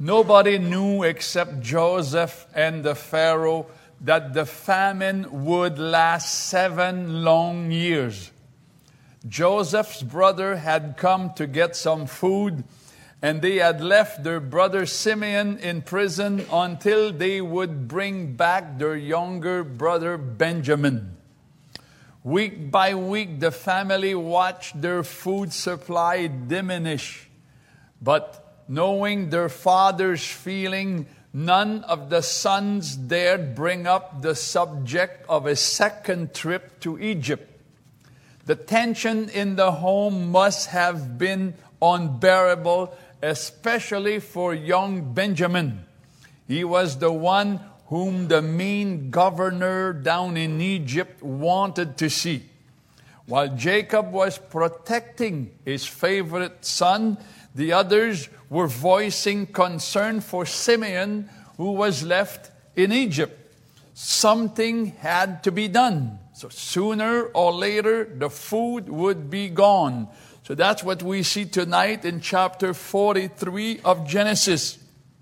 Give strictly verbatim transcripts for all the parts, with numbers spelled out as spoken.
Nobody knew except Joseph and the Pharaoh that the famine would last seven long years. Joseph's brother had come to get some food, and they had left their brother Simeon in prison until they would bring back their younger brother Benjamin. Week by week, the family watched their food supply diminish. But knowing their father's feeling, none of the sons dared bring up the subject of a second trip to Egypt. The tension in the home must have been unbearable, especially for young Benjamin. He was the one whom the mean governor down in Egypt wanted to see. While Jacob was protecting his favorite son, the others were voicing concern for Simeon, who was left in Egypt. Something had to be done. So sooner or later, the food would be gone. So that's what we see tonight in chapter forty-three of Genesis.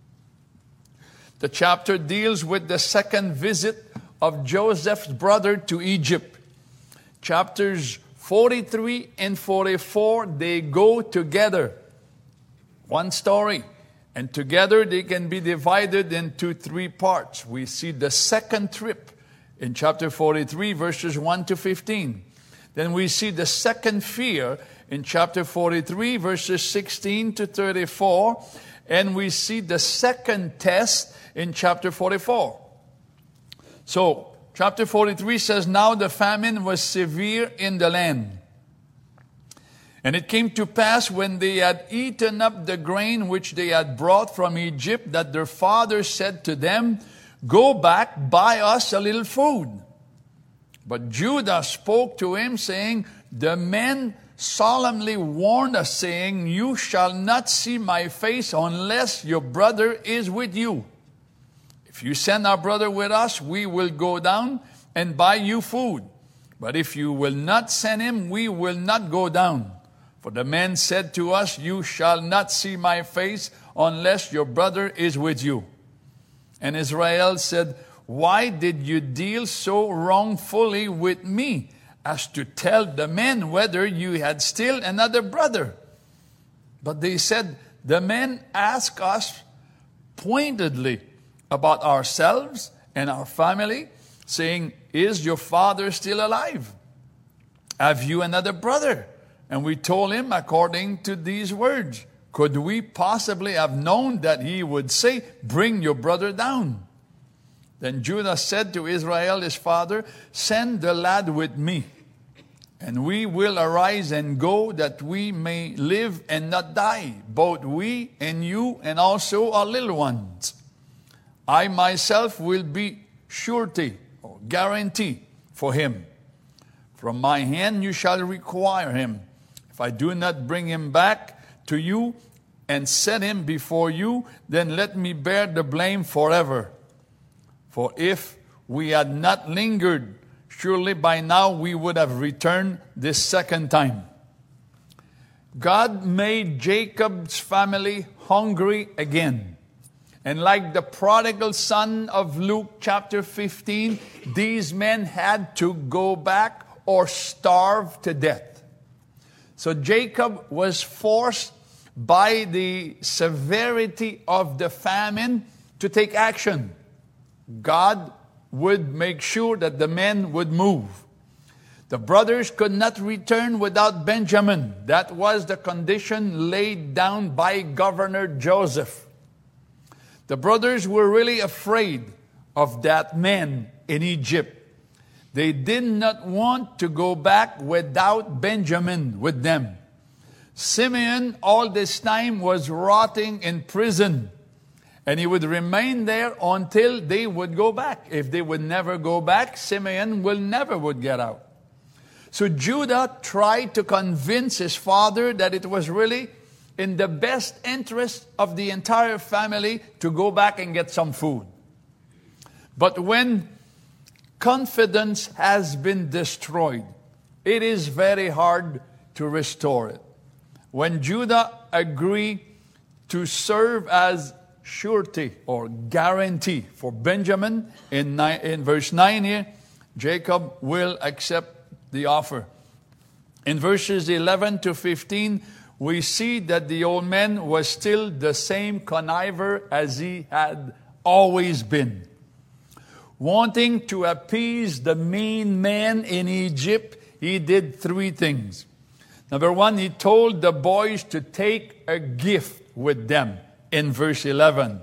The chapter deals with the second visit of Joseph's brother to Egypt. Chapters forty-three and forty-four, they go together. One story. And together they can be divided into three parts. We see the second trip in chapter forty-three, verses one to fifteen. Then we see the second fear in chapter forty-three, verses sixteen to thirty-four. And we see the second test in chapter forty-four. So, chapter forty-three says, "Now the famine was severe in the land. And it came to pass when they had eaten up the grain which they had brought from Egypt, that their father said to them, 'Go back, buy us a little food.' But Judah spoke to him, saying, 'The men solemnly warned us, saying, You shall not see my face unless your brother is with you. If you send our brother with us, we will go down and buy you food. But if you will not send him, we will not go down. For the men said to us, You shall not see my face unless your brother is with you.' And Israel said, Why did you deal so wrongfully with me, as to tell the men whether you had still another brother? But they said, The men ask us pointedly about ourselves and our family, saying, Is your father still alive? Have you another brother? And we told him according to these words. Could we possibly have known that he would say, Bring your brother down? Then Judah said to Israel his father, Send the lad with me, and we will arise and go, that we may live and not die, both we and you, and also our little ones. I myself will be surety or guarantee for him. From my hand you shall require him. If I do not bring him back to you and set him before you, then let me bear the blame forever. For if we had not lingered, surely by now we would have returned this second time." God made Jacob's family hungry again. And like the prodigal son of Luke chapter fifteen, these men had to go back or starve to death. So Jacob was forced by the severity of the famine to take action. God would make sure that the men would move. The brothers could not return without Benjamin. That was the condition laid down by Governor Joseph. The brothers were really afraid of that man in Egypt. They did not want to go back without Benjamin with them. Simeon all this time was rotting in prison, and he would remain there until they would go back. If they would never go back, Simeon will never would get out. So Judah tried to convince his father that it was really in the best interest of the entire family to go back and get some food. But when confidence has been destroyed, it is very hard to restore it. When Judah agreed to serve as surety or guarantee for Benjamin. In, nine, in verse nine here, Jacob will accept the offer. In verses eleven to fifteen, we see that the old man was still the same conniver as he had always been. Wanting to appease the main man in Egypt, he did three things. Number one, he told the boys to take a gift with them in verse eleven.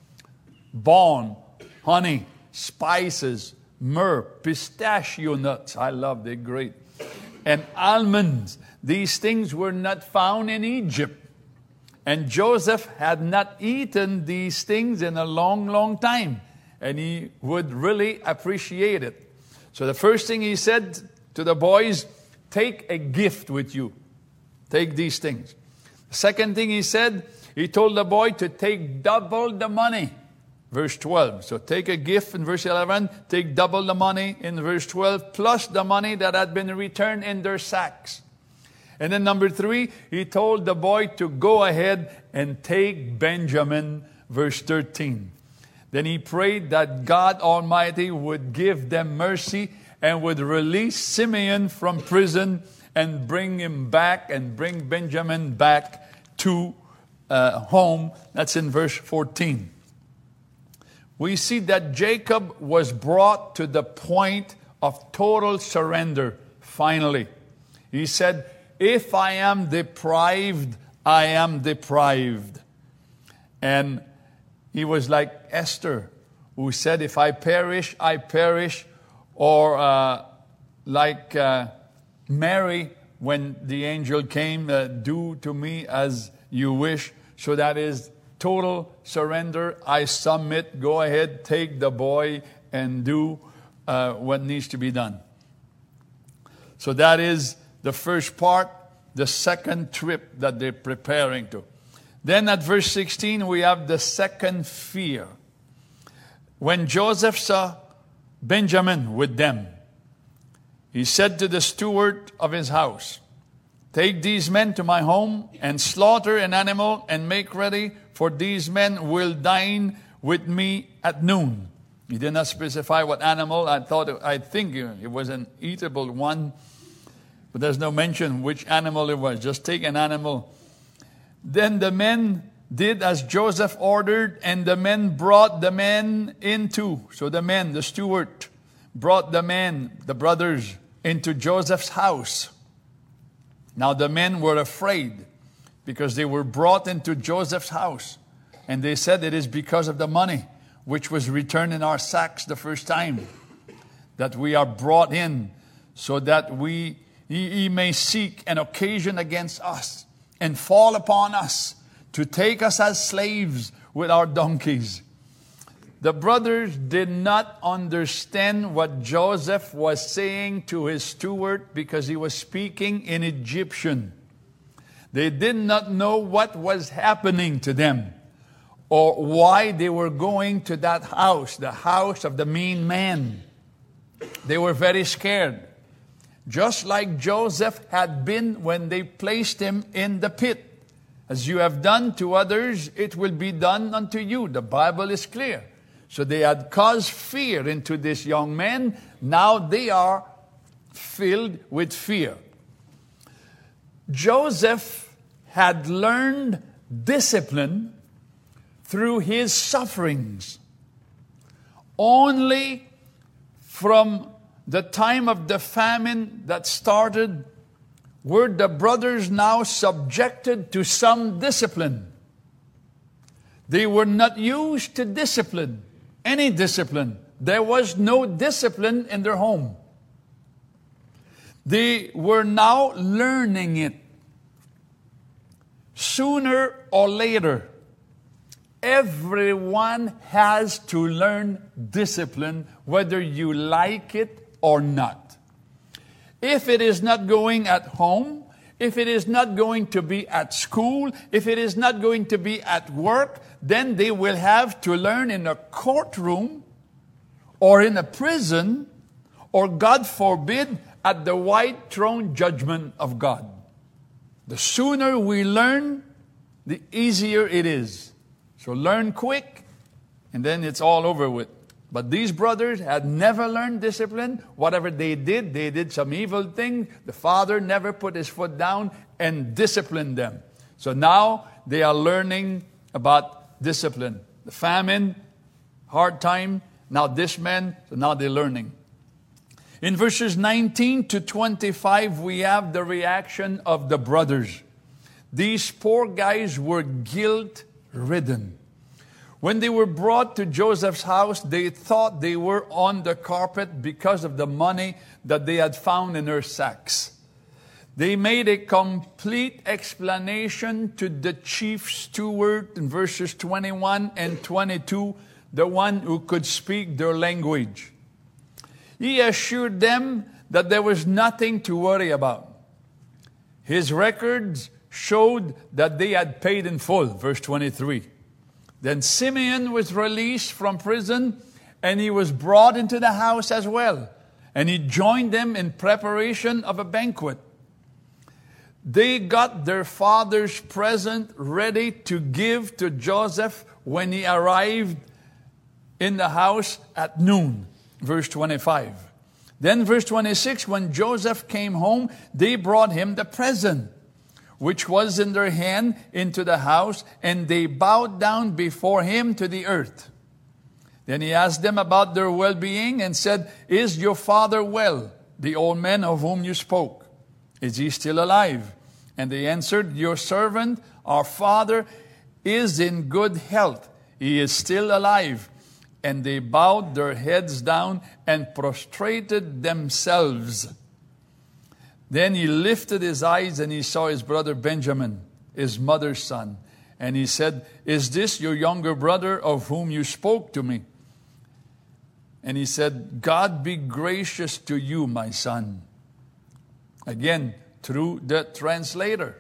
Bone, honey, spices, myrrh, pistachio nuts. I love, they're great. And almonds. These things were not found in Egypt. And Joseph had not eaten these things in a long, long time. And he would really appreciate it. So the first thing he said to the boys, take a gift with you. Take these things. The second thing he said, he told the boy to take double the money. Verse twelve. So take a gift in verse eleven, take double the money in verse twelve, plus the money that had been returned in their sacks. And then number three, he told the boy to go ahead and take Benjamin, verse thirteen. Then he prayed that God Almighty would give them mercy and would release Simeon from prison and bring him back and bring Benjamin back to uh, home. That's in verse fourteen. We see that Jacob was brought to the point of total surrender, finally. He said, if I am deprived, I am deprived. And he was like Esther, who said, if I perish, I perish. Or uh, like uh, Mary, when the angel came, uh, do to me as you wish. So that is total surrender. I submit. Go ahead, take the boy and do uh, what needs to be done. So that is the first part, the second trip that they're preparing to. Then at verse sixteen, we have the second fear. When Joseph saw Benjamin with them, he said to the steward of his house, take these men to my home and slaughter an animal and make ready, for these men will dine with me at noon. He did not specify what animal. I thought, I think it was an eatable one, but there's no mention which animal it was. Just take an animal. Then the men did as Joseph ordered, and the men brought the men into. So the men, the steward, brought the men, the brothers, into Joseph's house. Now the men were afraid because they were brought into Joseph's house. And they said, it is because of the money which was returned in our sacks the first time that we are brought in, so that we he, he may seek an occasion against us and fall upon us to take us as slaves with our donkeys. The brothers did not understand what Joseph was saying to his steward because he was speaking in Egyptian. They did not know what was happening to them or why they were going to that house, the house of the mean man. They were very scared. Just like Joseph had been when they placed him in the pit. As you have done to others, it will be done unto you. The Bible is clear. So they had caused fear into this young man. Now they are filled with fear. Joseph had learned discipline through his sufferings. Only from the time of the famine that started were the brothers now subjected to some discipline. They were not used to discipline, any discipline. There was no discipline in their home. They were now learning it. Sooner or later, everyone has to learn discipline, whether you like it or not. If it is not going at home, if it is not going to be at school, if it is not going to be at work, then they will have to learn in a courtroom or in a prison, or God forbid, at the white throne judgment of God. The sooner we learn, the easier it is. So learn quick, and then it's all over with. But these brothers had never learned discipline. Whatever they did, they did some evil thing. The father never put his foot down and disciplined them. So now they are learning about discipline. The famine, hard time. Now this man, so now they're learning. In verses nineteen to twenty-five, we have the reaction of the brothers. These poor guys were guilt-ridden. When they were brought to Joseph's house, they thought they were on the carpet because of the money that they had found in her sacks. They made a complete explanation to the chief steward in verses twenty-one and twenty-two, the one who could speak their language. He assured them that there was nothing to worry about. His records showed that they had paid in full, verse twenty-three. Then Simeon was released from prison, and he was brought into the house as well. And he joined them in preparation of a banquet. They got their father's present ready to give to Joseph when he arrived in the house at noon. Verse twenty-five. Then verse twenty-six, when Joseph came home, they brought him the present, which was in their hand, into the house, and they bowed down before him to the earth. Then he asked them about their well-being and said, "Is your father well, the old man of whom you spoke? Is he still alive?" And they answered, "Your servant, our father, is in good health. He is still alive." And they bowed their heads down and prostrated themselves. Then he lifted his eyes and he saw his brother Benjamin, his mother's son. And he said, "Is this your younger brother of whom you spoke to me?" And he said, "God be gracious to you, my son." Again, through the translator.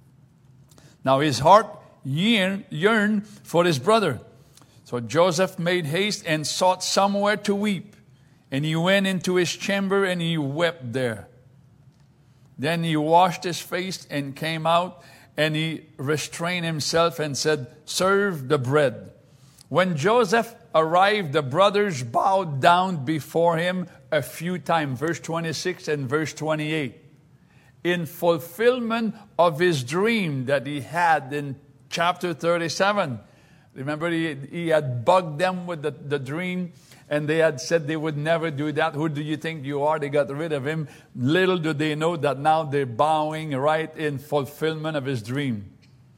Now his heart yearn, yearned for his brother. So Joseph made haste and sought somewhere to weep. And he went into his chamber and he wept there. Then he washed his face and came out, and he restrained himself and said, "Serve the bread." When Joseph arrived, the brothers bowed down before him a few times. Verse twenty-six and verse twenty-eight. In fulfillment of his dream that he had in chapter thirty-seven. Remember, he, he had bugged them with the, the dream, and they had said they would never do that. Who do you think you are? They got rid of him. Little do they know that now they're bowing right in fulfillment of his dream.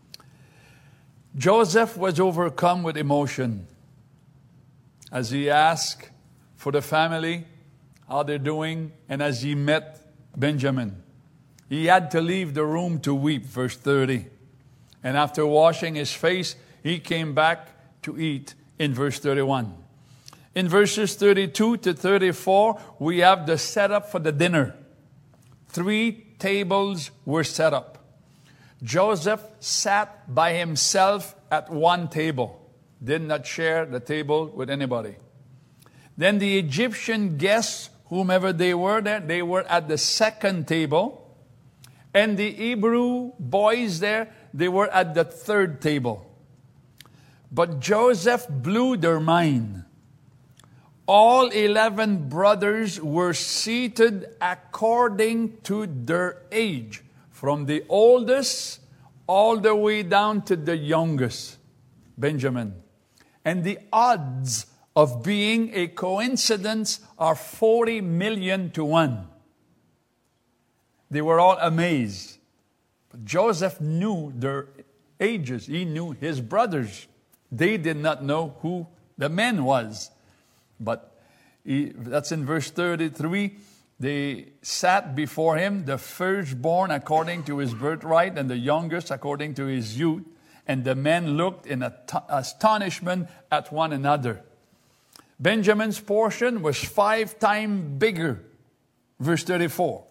Joseph was overcome with emotion as he asked for the family, how they're doing, and as he met Benjamin. He had to leave the room to weep, verse thirty. And after washing his face, he came back to eat in verse thirty-one. In verses thirty-two to thirty-four, we have the setup for the dinner. Three tables were set up. Joseph sat by himself at one table, did not share the table with anybody. Then the Egyptian guests, whomever they were there, they were at the second table. And the Hebrew boys there, they were at the third table. But Joseph blew their mind. All eleven brothers were seated according to their age, from the oldest all the way down to the youngest, Benjamin. And the odds of being a coincidence are forty million to one. They were all amazed. But Joseph knew their ages. He knew his brothers. They did not know who the man was. But he, that's in verse thirty-three. They sat before him, the firstborn according to his birthright, and the youngest according to his youth. And the men looked in astonishment at one another. Benjamin's portion was five times bigger. Verse thirty-four.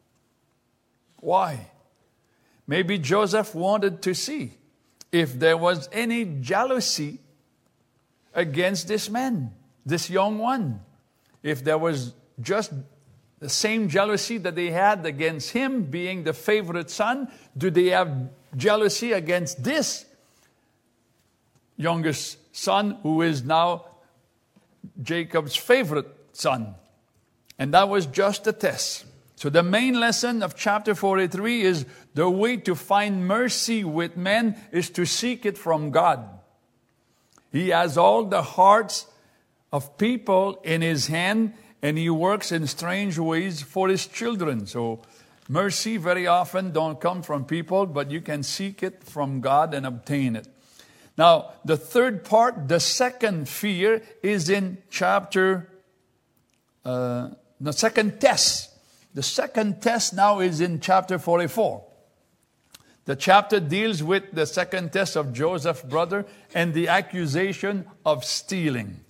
Why? Maybe Joseph wanted to see if there was any jealousy against this man, this young one. If there was just the same jealousy that they had against him being the favorite son, do they have jealousy against this youngest son, who is now Jacob's favorite son. And that was just a test. So the main lesson of chapter forty-three is the way to find mercy with men is to seek it from God. He has all the hearts of people in his hand, and he works in strange ways for his children. So mercy very often don't come from people, but you can seek it from God and obtain it. Now, the third part, the second fear, is in chapter, uh, the second test. The second test now is in chapter forty-four. The chapter deals with the second test of Joseph's brother and the accusation of stealing.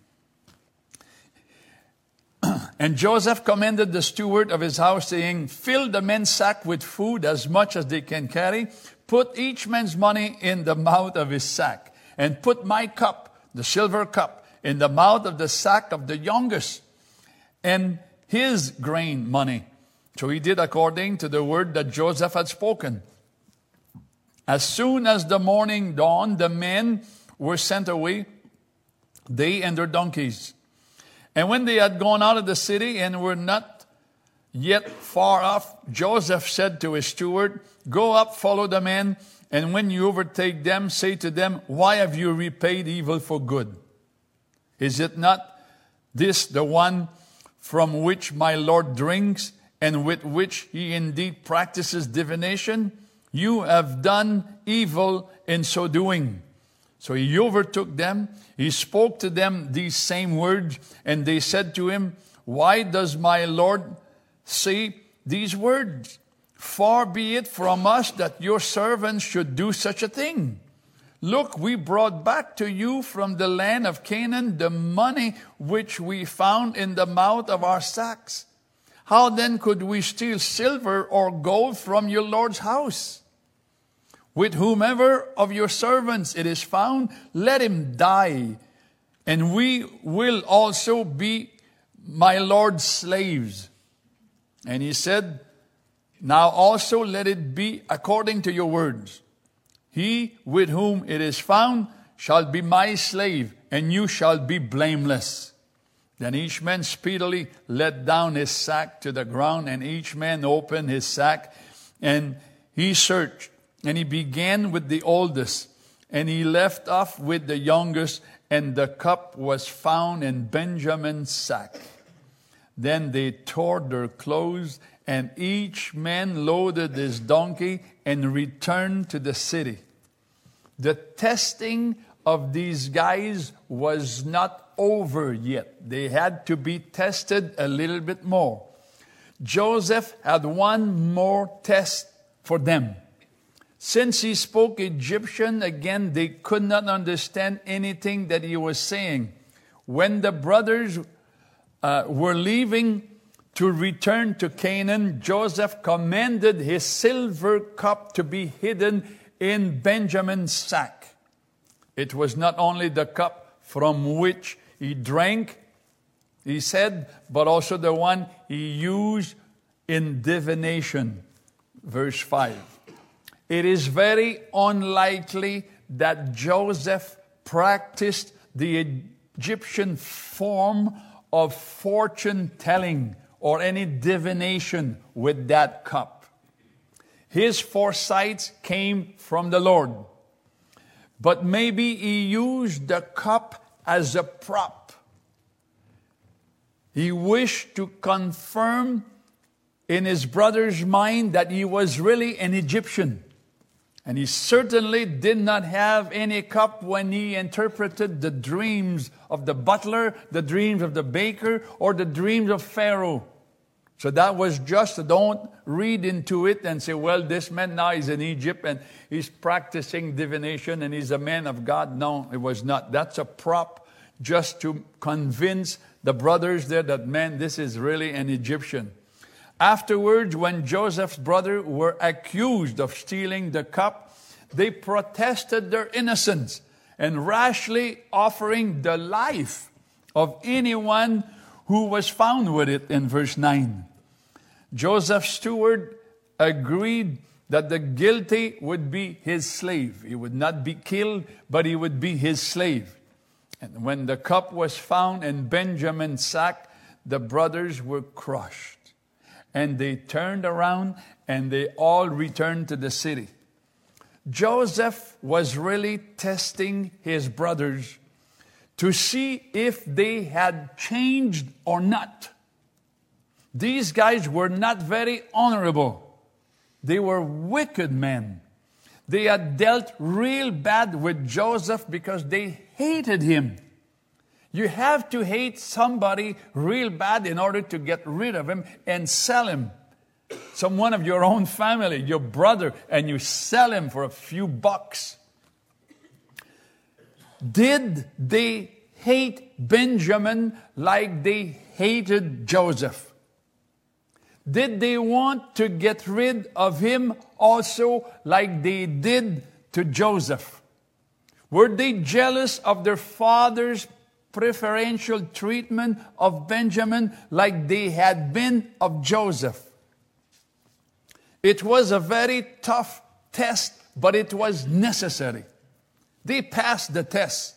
And Joseph commanded the steward of his house, saying, fill the men's sack with food as much as they can carry. Put each man's money in the mouth of his sack. And put my cup, the silver cup, in the mouth of the sack of the youngest, and his grain money. So he did according to the word that Joseph had spoken. As soon as the morning dawned, the men were sent away, they and their donkeys. And when they had gone out of the city and were not yet far off, Joseph said to his steward, go up, follow the men, and when you overtake them, say to them, why have you repaid evil for good? Is it not this the one from which my Lord drinks, and with which he indeed practices divination? You have done evil in so doing. So he overtook them. He spoke to them these same words, and they said to him, why does my Lord say these words? Far be it from us that your servants should do such a thing. Look, we brought back to you from the land of Canaan the money which we found in the mouth of our sacks. How then could we steal silver or gold from your Lord's house? With whomever of your servants it is found, let him die, and we will also be my Lord's slaves. And he said, now also let it be according to your words. He with whom it is found shall be my slave, and you shall be blameless. Then each man speedily let down his sack to the ground, and each man opened his sack, and he searched. And he began with the oldest, and he left off with the youngest, and the cup was found in Benjamin's sack. Then they tore their clothes, and each man loaded his donkey and returned to the city. The testing of these guys was not over yet. They had to be tested a little bit more. Joseph had one more test for them. Since he spoke Egyptian, again, they could not understand anything that he was saying. When the brothers uh, were leaving to return to Canaan, Joseph commanded his silver cup to be hidden in Benjamin's sack. It was not only the cup from which he drank, he said, but also the one he used in divination. Verse five. It is very unlikely that Joseph practiced the Egyptian form of fortune telling or any divination with that cup. His foresight came from the Lord. But maybe he used the cup as a prop. He wished to confirm in his brother's mind that he was really an Egyptian. And he certainly did not have any cup when he interpreted the dreams of the butler, the dreams of the baker, or the dreams of Pharaoh. So that was just, don't read into it and say, well, this man now is in Egypt and he's practicing divination and he's a man of God. No, it was not. That's a prop just to convince the brothers there that, man, this is really an Egyptian. Afterwards, when Joseph's brothers were accused of stealing the cup, they protested their innocence and rashly offering the life of anyone who was found with it in verse nine. Joseph's steward agreed that the guilty would be his slave. He would not be killed, but he would be his slave. And when the cup was found in Benjamin's sack, the brothers were crushed. And they turned around and they all returned to the city. Joseph was really testing his brothers to see if they had changed or not. These guys were not very honorable. They were wicked men. They had dealt real bad with Joseph because they hated him. You have to hate somebody real bad in order to get rid of him and sell him. Someone of your own family, your brother, and you sell him for a few bucks. Did they hate Benjamin like they hated Joseph? Did they want to get rid of him also like they did to Joseph? Were they jealous of their father's preferential treatment of Benjamin like they had been of Joseph? It was a very tough test, but it was necessary. They passed the test.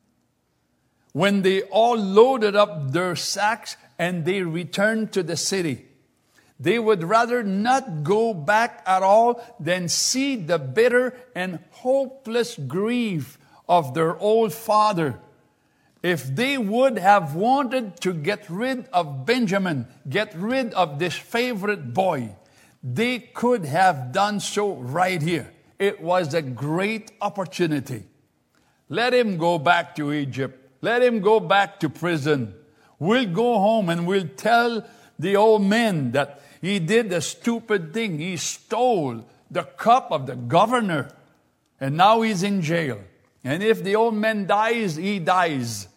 When they all loaded up their sacks and they returned to the city, they would rather not go back at all than see the bitter and hopeless grief of their old father. If they would have wanted to get rid of Benjamin, get rid of this favorite boy, they could have done so right here. It was a great opportunity. Let him go back to Egypt. Let him go back to prison. We'll go home and we'll tell the old men that he did a stupid thing. He stole the cup of the governor. And now he's in jail. And if the old man dies, he dies.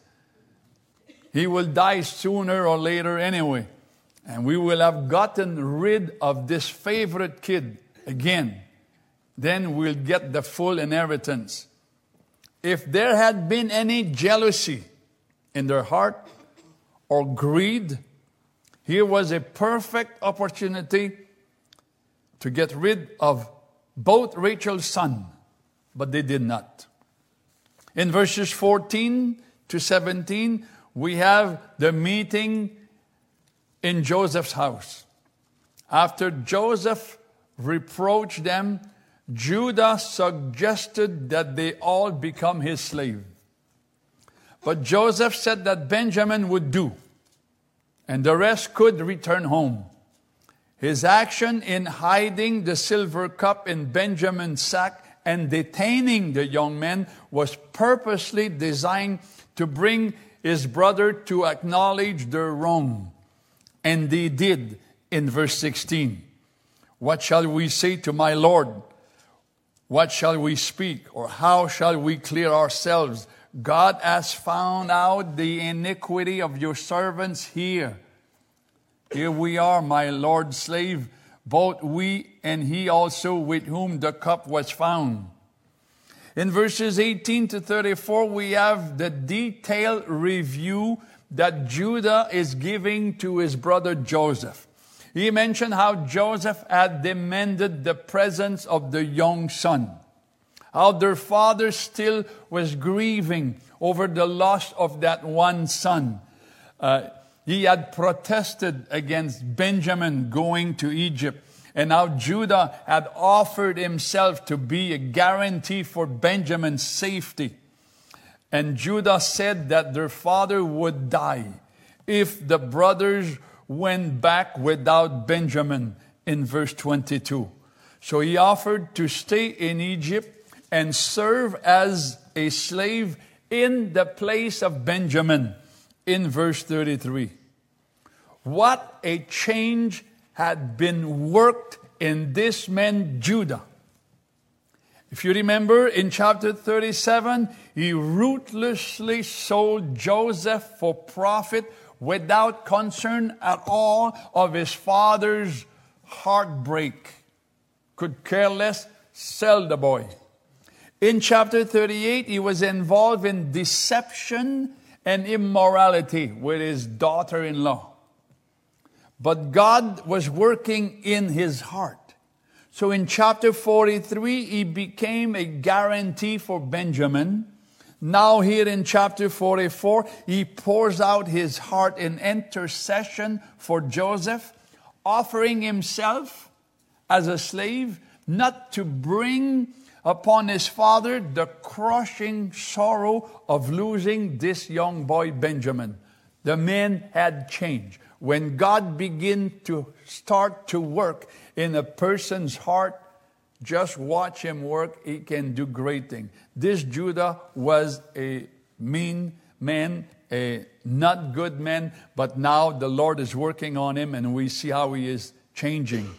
He will die sooner or later anyway. And we will have gotten rid of this favorite kid again. Then we'll get the full inheritance. If there had been any jealousy in their heart or greed, here was a perfect opportunity to get rid of both Rachel's son, but they did not. In verses fourteen to seventeen, we have the meeting in Joseph's house. After Joseph reproached them, Judah suggested that they all become his slave. But Joseph said that Benjamin would do, and the rest could return home. His action in hiding the silver cup in Benjamin's sack and detaining the young men was purposely designed to bring his brother to acknowledge their wrong. And they did in verse sixteen. What shall we say to my Lord? What shall we speak? Or how shall we clear ourselves? God has found out the iniquity of your servants here. Here we are, my Lord's slave, both we and he also with whom the cup was found. In verses eighteen to thirty-four, we have the detailed review that Judah is giving to his brother Joseph. He mentioned how Joseph had demanded the presence of the young son, how their father still was grieving over the loss of that one son. Uh, he had protested against Benjamin going to Egypt, and how Judah had offered himself to be a guarantee for Benjamin's safety. And Judah said that their father would die if the brothers went back without Benjamin in verse twenty-two. So he offered to stay in Egypt and serve as a slave in the place of Benjamin in verse thirty-three. What a change had been worked in this man Judah. If you remember in chapter thirty-seven, he ruthlessly sold Joseph for profit without concern at all of his father's heartbreak. Could care less, sell the boy. In chapter thirty-eight, he was involved in deception and immorality with his daughter-in-law. But God was working in his heart. So in chapter forty-three, he became a guarantee for Benjamin. Now here in chapter forty-four, he pours out his heart in intercession for Joseph, offering himself as a slave, not to bring upon his father the crushing sorrow of losing this young boy Benjamin. The man had changed. When God begins to start to work in a person's heart, just watch him work. He can do great things. This Judah was a mean man, a not good man, but now the Lord is working on him and we see how he is changing.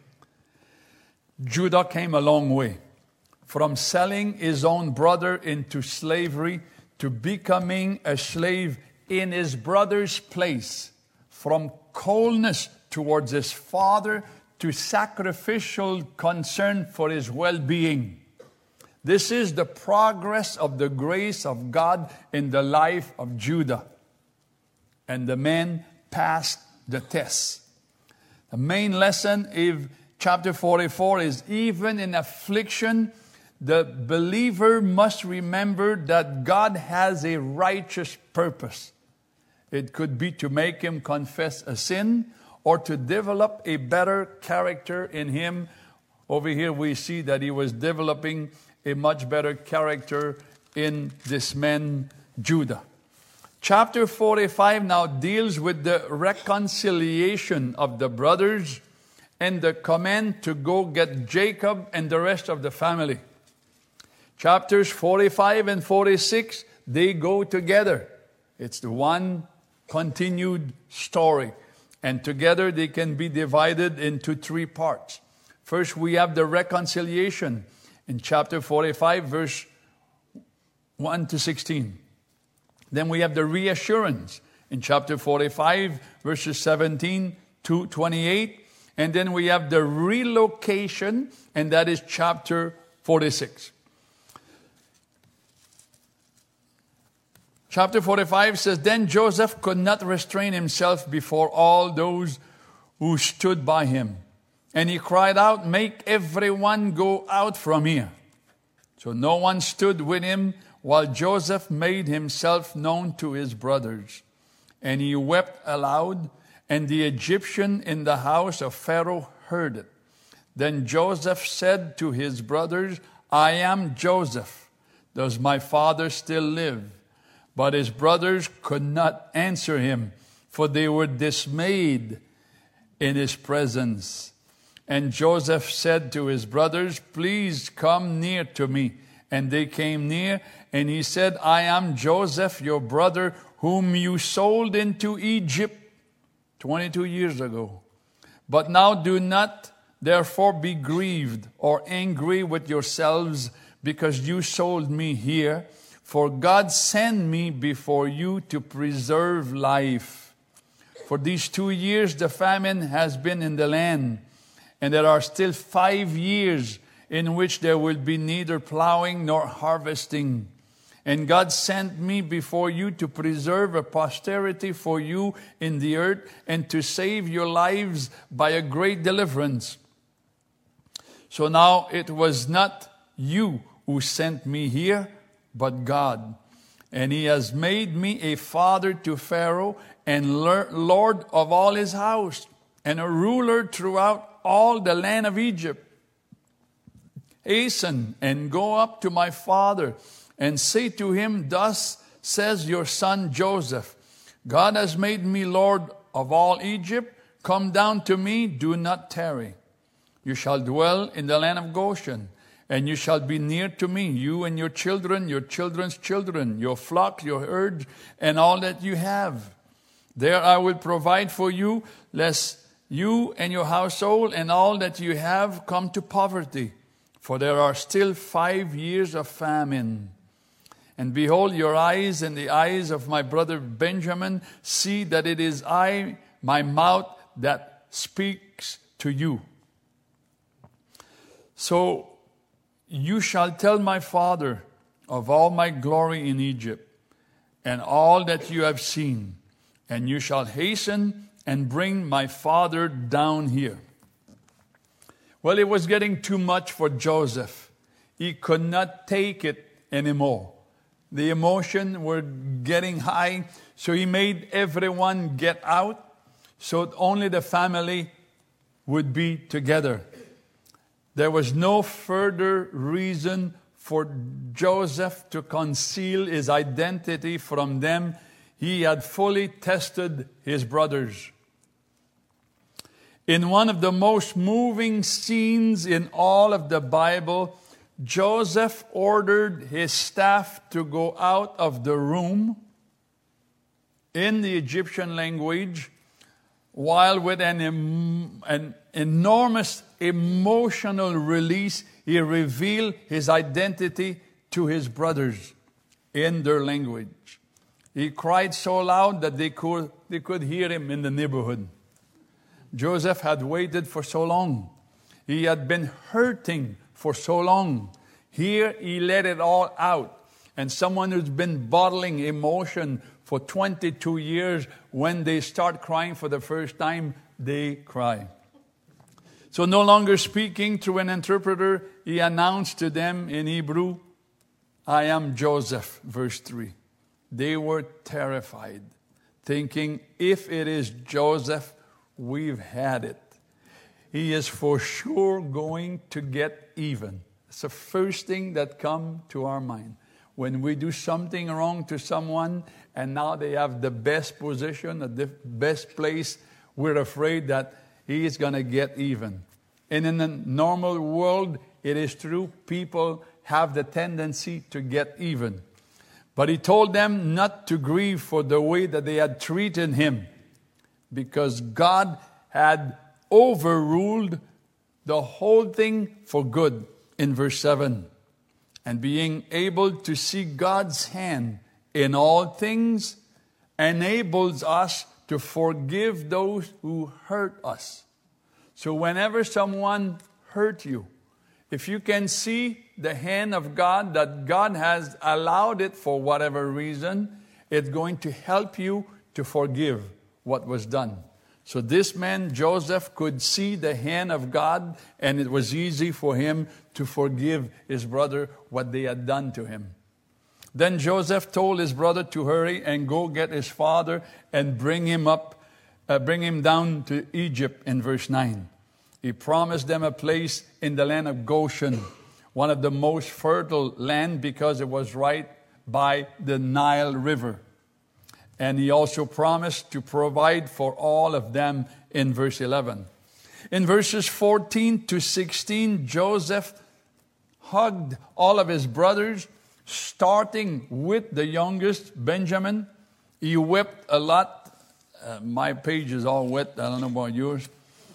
Judah came a long way. From selling his own brother into slavery to becoming a slave in his brother's place. From coldness towards his father to sacrificial concern for his well-being. This is the progress of the grace of God in the life of Judah. And the man passed the test. The main lesson in chapter forty-four is even in affliction, the believer must remember that God has a righteous purpose. It could be to make him confess a sin or to develop a better character in him. Over here we see that he was developing a much better character in this man, Judah. Chapter forty-five now deals with the reconciliation of the brothers and the command to go get Jacob and the rest of the family. Chapters forty-five and forty-six, they go together. It's the one continued story. And together they can be divided into three parts. First, we have the reconciliation in chapter forty-five, verse one to sixteen. Then we have the reassurance in chapter forty-five, verses seventeen to twenty-eight. And then we have the relocation, and that is chapter forty-six. Chapter forty-five says, Then Joseph could not restrain himself before all those who stood by him. And he cried out, Make everyone go out from here. So no one stood with him while Joseph made himself known to his brothers. And he wept aloud, and the Egyptian in the house of Pharaoh heard it. Then Joseph said to his brothers, I am Joseph. Does my father still live? But his brothers could not answer him, for they were dismayed in his presence. And Joseph said to his brothers, Please come near to me. And they came near, and he said, I am Joseph, your brother, whom you sold into Egypt twenty-two years ago. But now do not therefore be grieved or angry with yourselves, because you sold me here. For God sent me before you to preserve life. For these two years the famine has been in the land, and there are still five years in which there will be neither plowing nor harvesting. And God sent me before you to preserve a posterity for you in the earth, and to save your lives by a great deliverance. So now it was not you who sent me here, but God. And he has made me a father to Pharaoh, and lord of all his house, and a ruler throughout all the land of Egypt. Hasten and go up to my father, and say to him, Thus says your son Joseph, God has made me lord of all Egypt. Come down to me, do not tarry. You shall dwell in the land of Goshen. And you shall be near to me, you and your children, your children's children, your flock, your herds, and all that you have. There I will provide for you, lest you and your household and all that you have come to poverty. For there are still five years of famine. And behold, your eyes and the eyes of my brother Benjamin see that it is I, my mouth, that speaks to you. So you shall tell my father of all my glory in Egypt, and all that you have seen, and you shall hasten and bring my father down here. Well, it was getting too much for Joseph. He could not take it anymore. The emotions were getting high, so he made everyone get out so only the family would be together. There was no further reason for Joseph to conceal his identity from them. He had fully tested his brothers. In one of the most moving scenes in all of the Bible, Joseph ordered his staff to go out of the room in the Egyptian language, while with an, em- an enormous emotional release, he revealed his identity to his brothers in their language. He cried so loud that they could, they could hear him in the neighborhood. Joseph had waited for so long. He had been hurting for so long. Here he let it all out. And someone who's been bottling emotion for twenty-two years, when they start crying for the first time, they cry. So no longer speaking through an interpreter, he announced to them in Hebrew, I am Joseph, verse three. They were terrified, thinking, if it is Joseph, we've had it. He is for sure going to get even. It's the first thing that comes to our mind. When we do something wrong to someone and now they have the best position, the best place, we're afraid that he is going to get even. And in the normal world, it is true, people have the tendency to get even. But he told them not to grieve for the way that they had treated him, because God had overruled the whole thing for good in verse seven. And being able to see God's hand in all things enables us to forgive those who hurt us. So whenever someone hurt you, if you can see the hand of God, that God has allowed it for whatever reason, it's going to help you to forgive what was done. So this man, Joseph, could see the hand of God, and it was easy for him to forgive his brother what they had done to him. Then Joseph told his brother to hurry and go get his father and bring him up, uh, bring him down to Egypt in verse nine. He promised them a place in the land of Goshen, one of the most fertile land because it was right by the Nile River. And he also promised to provide for all of them in verse eleven. In verses fourteen to sixteen, Joseph hugged all of his brothers, starting with the youngest, Benjamin. He wept a lot. Uh, my page is all wet. I don't know about yours.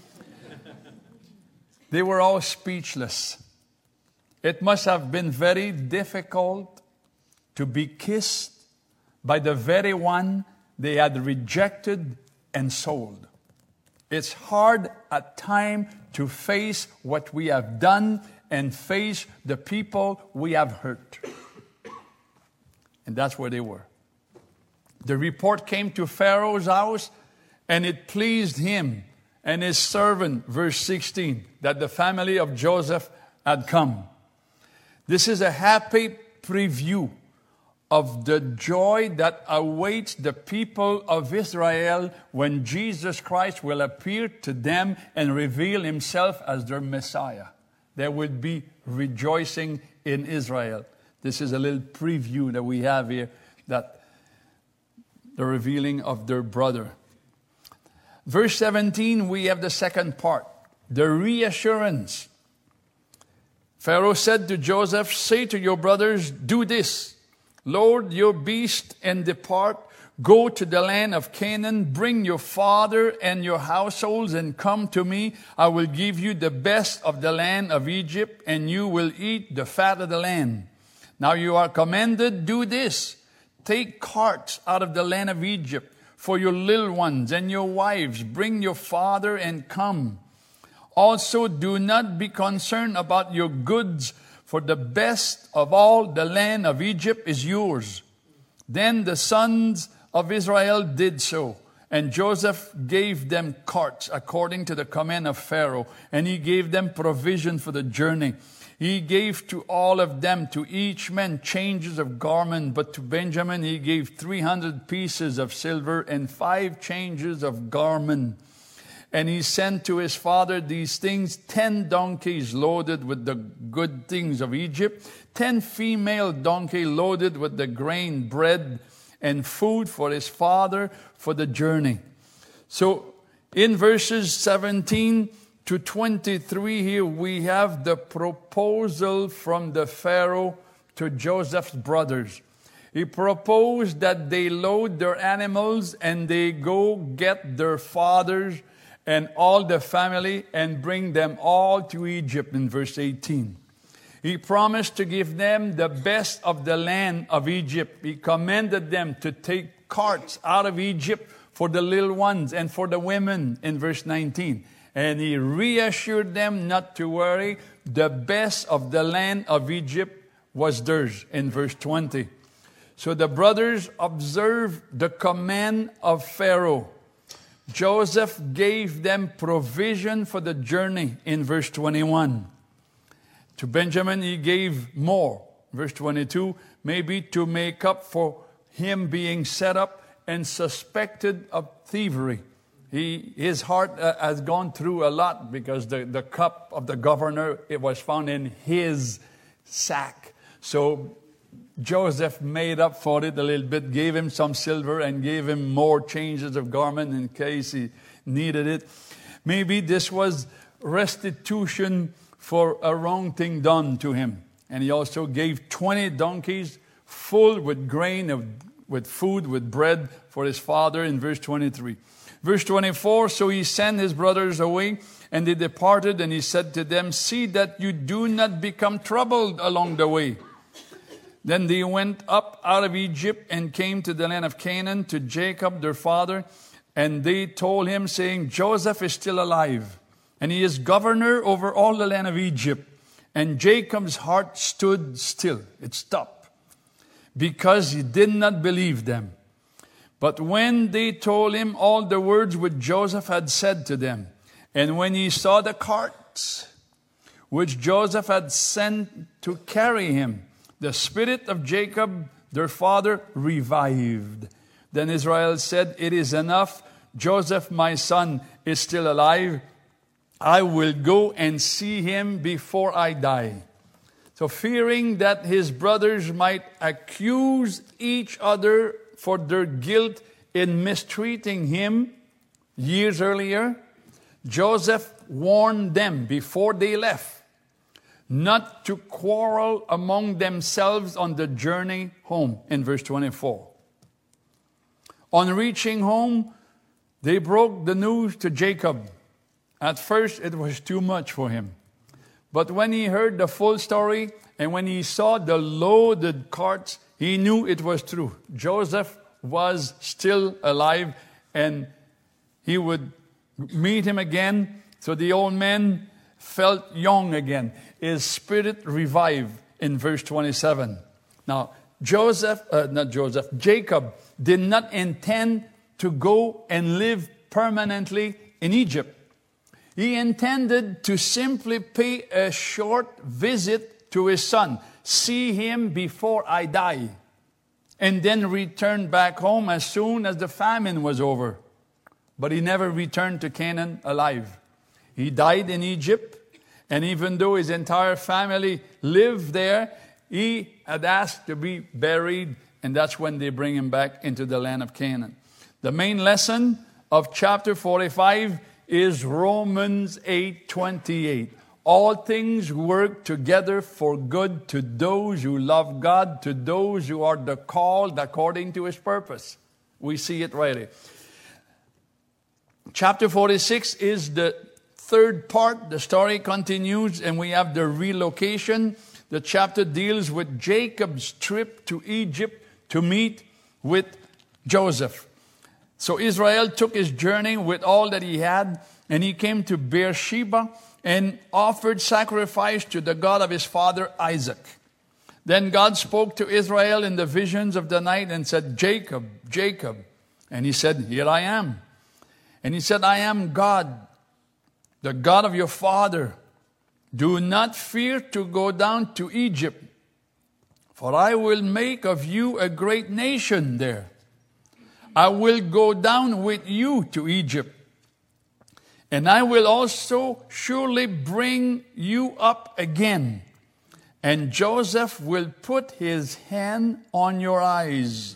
They were all speechless. It must have been very difficult to be kissed by the very one they had rejected and sold. It's hard at times to face what we have done and face the people we have hurt. And that's where they were. The report came to Pharaoh's house, and it pleased him and his servant, verse sixteen, that the family of Joseph had come. This is a happy preview of the joy that awaits the people of Israel when Jesus Christ will appear to them and reveal himself as their Messiah. There will be rejoicing in Israel. This is a little preview that we have here, that the revealing of their brother. Verse seventeen, we have the second part, the reassurance. Pharaoh said to Joseph, say to your brothers, do this. Load your beast and depart. Go to the land of Canaan. Bring your father and your households and come to me. I will give you the best of the land of Egypt, and you will eat the fat of the land. Now you are commanded, do this. Take carts out of the land of Egypt for your little ones and your wives. Bring your father and come. Also, do not be concerned about your goods, for the best of all the land of Egypt is yours. Then the sons of Israel did so, And Joseph gave them carts according to the command of Pharaoh, and he gave them provision for the journey. He gave to all of them, to each man, changes of garment, but to Benjamin he gave three hundred pieces of silver and five changes of garment. And he sent to his father these things, ten donkeys loaded with the good things of Egypt, ten female donkeys loaded with the grain, bread, and food for his father for the journey. So in verses seventeen to twenty-three here, we have the proposal from the Pharaoh to Joseph's brothers. He proposed that they load their animals and they go get their fathers and all the family and bring them all to Egypt in verse eighteen. He promised to give them the best of the land of Egypt. He commanded them to take carts out of Egypt for the little ones and for the women in verse nineteen. And he reassured them not to worry. The best of the land of Egypt was theirs in verse twenty. So the brothers observed the command of Pharaoh. Joseph gave them provision for the journey in verse twenty-one. To Benjamin he gave more, verse twenty-two, maybe to make up for him being set up and suspected of thievery. He, his heart uh, has gone through a lot because the, the cup of the governor, it was found in his sack. So Joseph made up for it a little bit, gave him some silver and gave him more changes of garment in case he needed it. Maybe this was restitution for a wrong thing done to him. And he also gave twenty donkeys full with grain, of, with food, with bread for his father in verse twenty-three. Verse twenty-four, so he sent his brothers away, and they departed, and he said to them, see that you do not become troubled along the way. Then they went up out of Egypt and came to the land of Canaan, to Jacob their father, and they told him, saying, Joseph is still alive, and he is governor over all the land of Egypt. And Jacob's heart stood still. It stopped, because he did not believe them. But when they told him all the words which Joseph had said to them, and when he saw the carts which Joseph had sent to carry him, the spirit of Jacob, their father, revived. Then Israel said, it is enough. Joseph, my son, is still alive. I will go and see him before I die. So fearing that his brothers might accuse each other for their guilt in mistreating him years earlier, Joseph warned them before they left not to quarrel among themselves on the journey home in verse twenty-four. On reaching home, they broke the news to Jacob. At first, it was too much for him. But when he heard the full story and when he saw the loaded carts, he knew it was true. Joseph was still alive and he would meet him again. So the old man felt young again. His spirit revived in verse twenty-seven. Now, Joseph, uh, not Joseph, Jacob did not intend to go and live permanently in Egypt. He intended to simply pay a short visit to his son, see him before I die, and then return back home as soon as the famine was over. But he never returned to Canaan alive. He died in Egypt, and even though his entire family lived there, he had asked to be buried, and that's when they bring him back into the land of Canaan. The main lesson of chapter forty-five is Romans eight twenty-eight. All things work together for good to those who love God, to those who are the called according to his purpose. We see it right here. Chapter forty-six is the third part. The story continues and we have the relocation. The chapter deals with Jacob's trip to Egypt to meet with Joseph. So Israel took his journey with all that he had, and he came to Beersheba and offered sacrifice to the God of his father Isaac. Then God spoke to Israel in the visions of the night and said, Jacob, Jacob. And he said, here I am. And he said, I am God, the God of your father. Do not fear to go down to Egypt, for I will make of you a great nation there. I will go down with you to Egypt, and I will also surely bring you up again. And Joseph will put his hand on your eyes.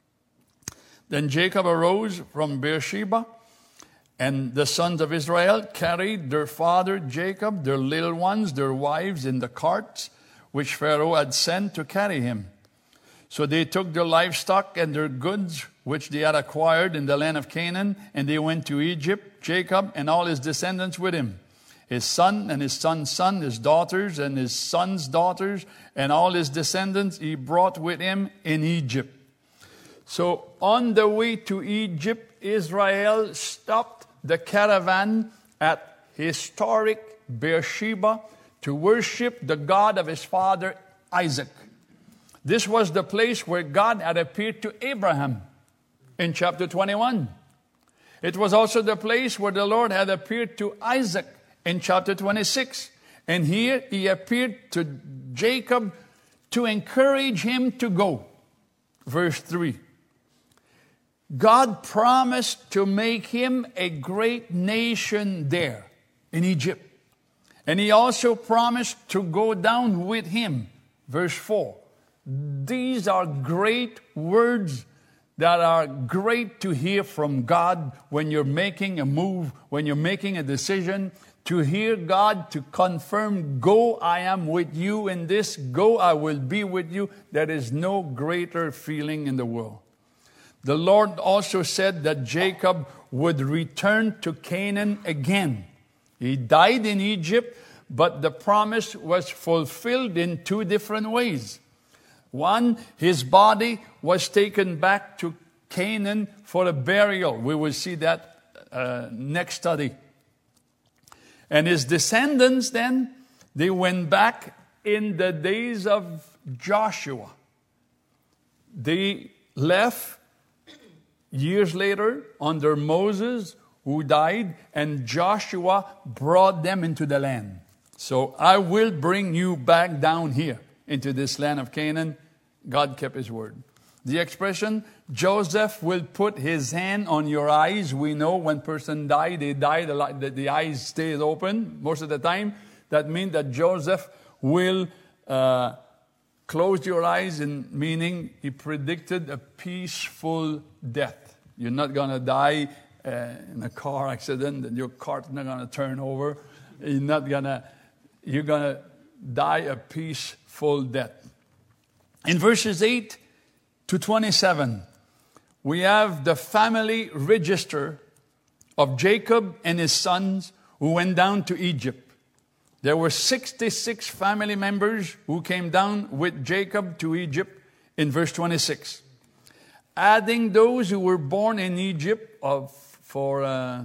Then Jacob arose from Beersheba, and the sons of Israel carried their father Jacob, their little ones, their wives, in the carts which Pharaoh had sent to carry him. So they took their livestock and their goods which they had acquired in the land of Canaan, and they went to Egypt, Jacob and all his descendants with him, his son and his son's son, his daughters and his son's daughters, and all his descendants he brought with him in Egypt. So on the way to Egypt, Israel stopped the caravan at historic Beersheba to worship the God of his father Isaac. This was the place where God had appeared to Abraham in chapter twenty-one. It was also the place where the Lord had appeared to Isaac in chapter twenty-six. And here he appeared to Jacob to encourage him to go. Verse three. God promised to make him a great nation there in Egypt. And he also promised to go down with him. Verse four. These are great words that are great to hear from God when you're making a move, when you're making a decision. To hear God to confirm, go, I am with you in this. Go, I will be with you. There is no greater feeling in the world. The Lord also said that Jacob would return to Canaan again. He died in Egypt, but the promise was fulfilled in two different ways. One, his body was taken back to Canaan for a burial. We will see that uh, next study. And his descendants then, they went back in the days of Joshua. They left years later under Moses, who died, and Joshua brought them into the land. So I will bring you back down here into this land of Canaan. God kept his word. The expression, Joseph will put his hand on your eyes. We know when person died, they died, the, the eyes stayed open most of the time. That means that Joseph will uh, close your eyes, in meaning he predicted a peaceful death. You're not going to die uh, in a car accident, and your car's not going to turn over. You're not going to, you're going to die a peaceful death. In verses eight to twenty-seven, we have the family register of Jacob and his sons who went down to Egypt. There were sixty-six family members who came down with Jacob to Egypt in verse twenty-six. Adding those who were born in Egypt, of for uh,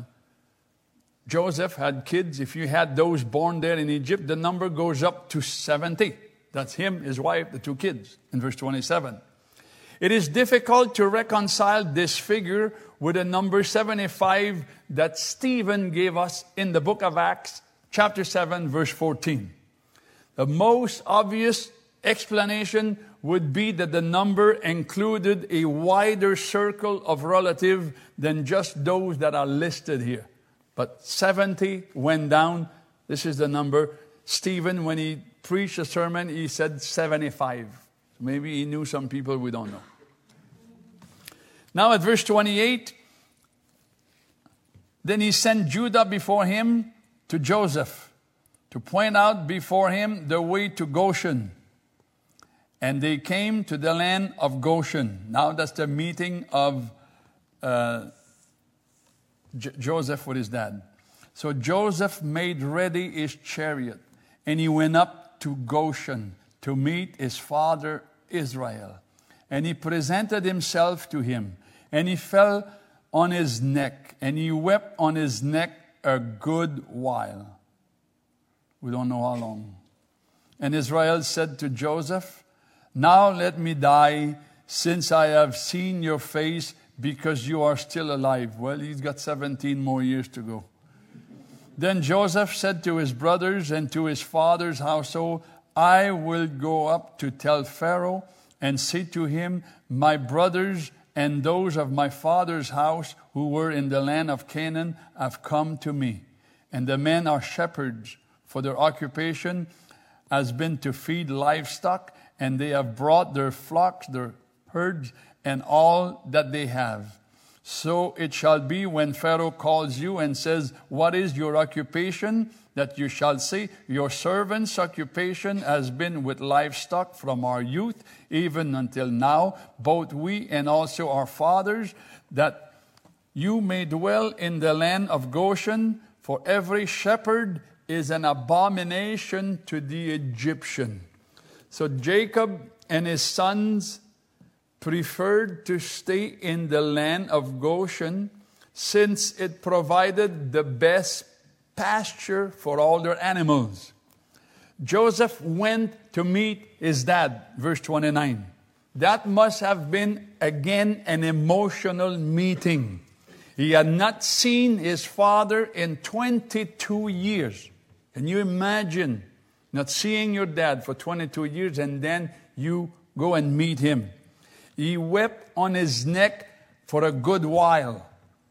Joseph had kids. If you had those born there in Egypt, the number goes up to seventy. That's him, his wife, the two kids, in verse twenty-seven. It is difficult to reconcile this figure with the number seventy-five that Stephen gave us in the book of Acts, chapter seven, verse fourteen. The most obvious explanation would be that the number included a wider circle of relatives than just those that are listed here. But seventy went down. This is the number. Stephen, when he preached a sermon, he said seventy-five. Maybe he knew some people we don't know. Now at verse twenty-eight, then he sent Judah before him to Joseph to point out before him the way to Goshen. And they came to the land of Goshen. Now that's the meeting of uh, J- Joseph with his dad. So Joseph made ready his chariot, and he went up to Goshen to meet his father Israel. And he presented himself to him, and he fell on his neck, and he wept on his neck a good while. We don't know how long. And Israel said to Joseph, now let me die, since I have seen your face because you are still alive. Well, he's got seventeen more years to go. Then Joseph said to his brothers and to his father's household, I will go up to tell Pharaoh and say to him, my brothers and those of my father's house who were in the land of Canaan have come to me. And the men are shepherds, for their occupation has been to feed livestock, and they have brought their flocks, their herds, and all that they have. So it shall be when Pharaoh calls you and says, what is your occupation? That you shall say, your servant's occupation has been with livestock from our youth, even until now, both we and also our fathers, that you may dwell in the land of Goshen, for every shepherd is an abomination to the Egyptian. So Jacob and his sons preferred to stay in the land of Goshen, since it provided the best pasture for all their animals. Joseph went to meet his dad, verse twenty-nine. That must have been, again, an emotional meeting. He had not seen his father in twenty-two years. Can you imagine not seeing your dad for twenty-two years and then you go and meet him? He wept on his neck for a good while.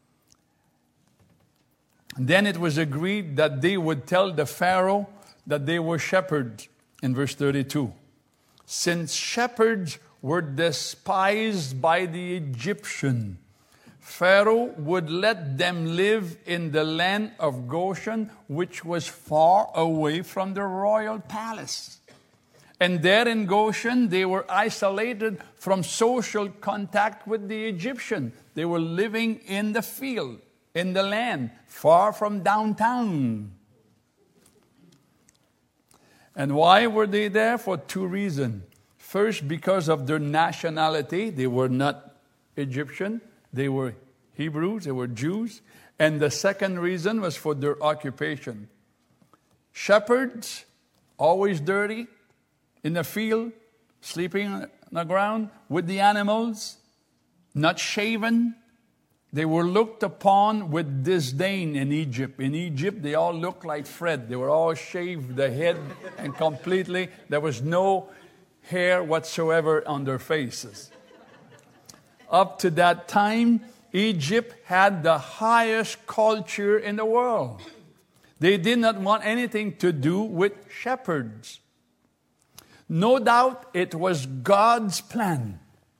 Then it was agreed that they would tell the Pharaoh that they were shepherds, in verse thirty-two. Since shepherds were despised by the Egyptian, Pharaoh would let them live in the land of Goshen, which was far away from the royal palace. And there in Goshen, they were isolated from social contact with the Egyptian. They were living in the field, in the land, far from downtown. And why were they there? For two reasons. First, because of their nationality. They were not Egyptian. They were Hebrews. They were Jews. And the second reason was for their occupation. Shepherds, always dirty, in the field, sleeping on the ground with the animals, not shaven. They were looked upon with disdain in Egypt. In Egypt, they all looked like Fred. They were all shaved the head and completely. There was no hair whatsoever on their faces. Up to that time, Egypt had the highest culture in the world. They did not want anything to do with shepherds. No doubt it was God's plan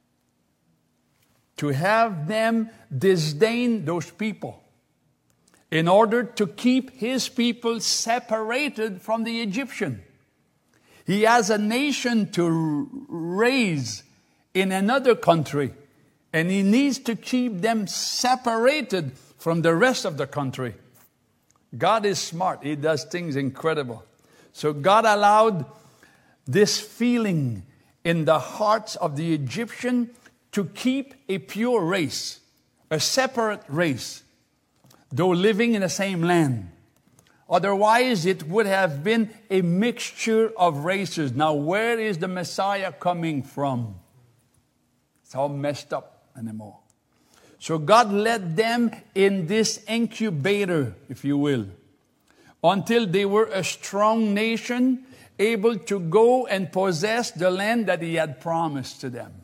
to have them disdain those people in order to keep his people separated from the Egyptian. He has a nation to raise in another country, and he needs to keep them separated from the rest of the country. God is smart. He does things incredible. So God allowed this feeling in the hearts of the Egyptian to keep a pure race, a separate race, though living in the same land. Otherwise, it would have been a mixture of races. Now, where is the Messiah coming from? It's all messed up anymore. So God led them in this incubator, if you will, until they were a strong nation, able to go and possess the land that he had promised to them.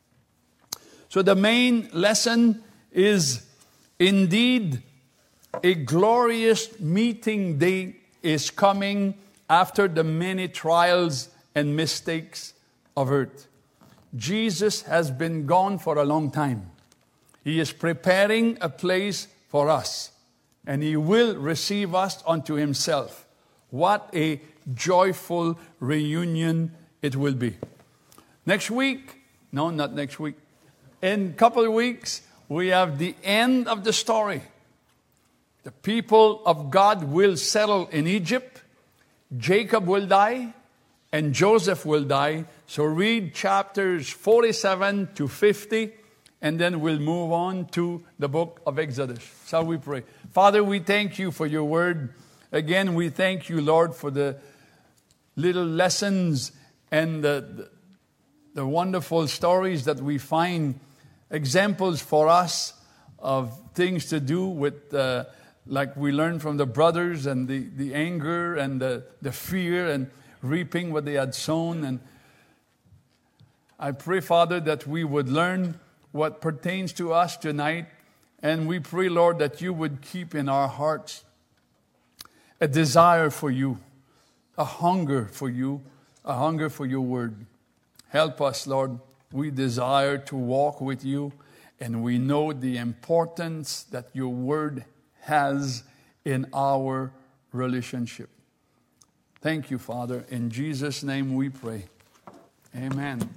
So the main lesson is, indeed, a glorious meeting day is coming after the many trials and mistakes of earth. Jesus has been gone for a long time. He is preparing a place for us, and he will receive us unto himself. What a joyful reunion it will be. Next week, no, not next week. In a couple of weeks, we have the end of the story. The people of God will settle in Egypt. Jacob will die, and Joseph will die. So read chapters forty-seven to fifty, and then we'll move on to the book of Exodus. Shall we pray? Father, we thank you for your word. Again, we thank you, Lord, for the little lessons and the, the, the wonderful stories that we find examples for us of things to do with, uh, like we learned from the brothers, and the, the anger and the, the fear and reaping what they had sown. And I pray, Father, that we would learn what pertains to us tonight. And we pray, Lord, that you would keep in our hearts a desire for you, a hunger for you, a hunger for your word. Help us, Lord. We desire to walk with you, and we know the importance that your word has in our relationship. Thank you, Father. In Jesus' name we pray. Amen.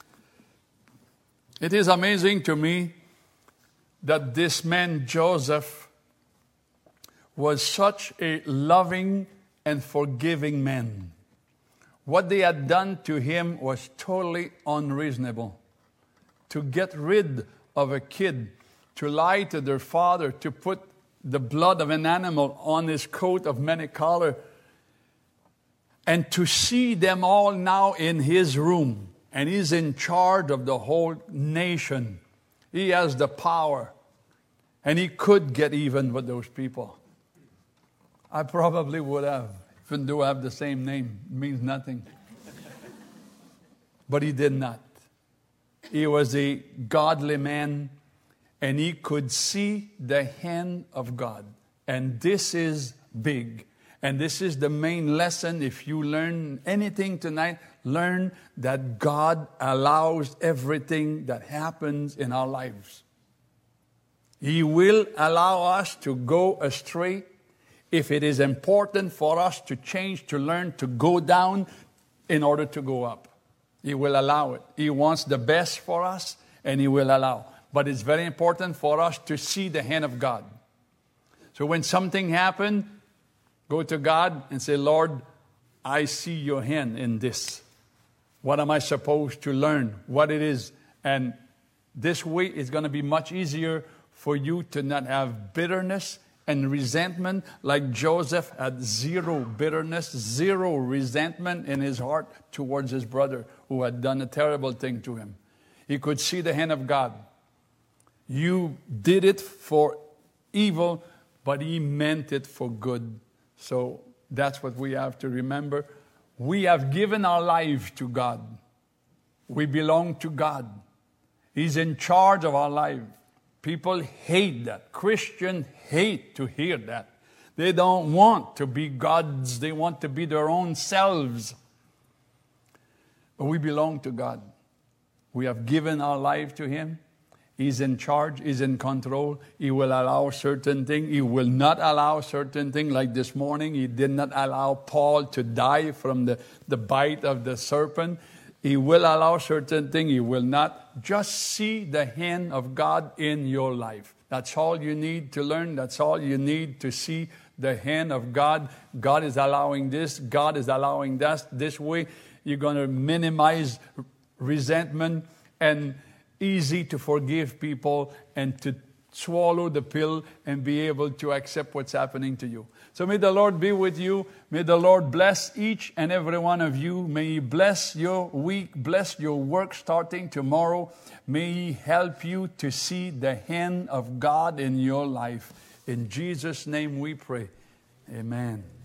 It is amazing to me that this man, Joseph, was such a loving and forgiving man. What they had done to him was totally unreasonable. To get rid of a kid, to lie to their father, to put the blood of an animal on his coat of many color, and to see them all now in his room, and he's in charge of the whole nation. He has the power, and he could get even with those people. I probably would have, even though I have the same name. It means nothing. But he did not. He was a godly man, and he could see the hand of God. And this is big. And this is the main lesson. If you learn anything tonight, learn that God allows everything that happens in our lives. He will allow us to go astray if it is important for us to change, to learn, to go down in order to go up. He will allow it. He wants the best for us, and he will allow. But it's very important for us to see the hand of God. So when something happens, go to God and say, Lord, I see your hand in this. What am I supposed to learn? What it is? And this way it's going to be much easier for you to not have bitterness and resentment, like Joseph had zero bitterness, zero resentment in his heart towards his brother who had done a terrible thing to him. He could see the hand of God. You did it for evil, but he meant it for good. So that's what we have to remember. We have given our life to God. We belong to God. He's in charge of our life. People hate that. Christians hate to hear that. They don't want to be gods. They want to be their own selves. But we belong to God. We have given our life to him. He's in charge. He's in control. He will allow certain things. He will not allow certain things. Like this morning, he did not allow Paul to die from the, the bite of the serpent. He will allow certain things. He will not. Just see the hand of God in your life. That's all you need to learn. That's all you need to see the hand of God. God is allowing this. God is allowing that. This way, you're going to minimize resentment and easy to forgive people and to swallow the pill and be able to accept what's happening to you. So may the Lord be with you. May the Lord bless each and every one of you. May He bless your week, bless your work starting tomorrow. May He help you to see the hand of God in your life. In Jesus' name we pray. Amen.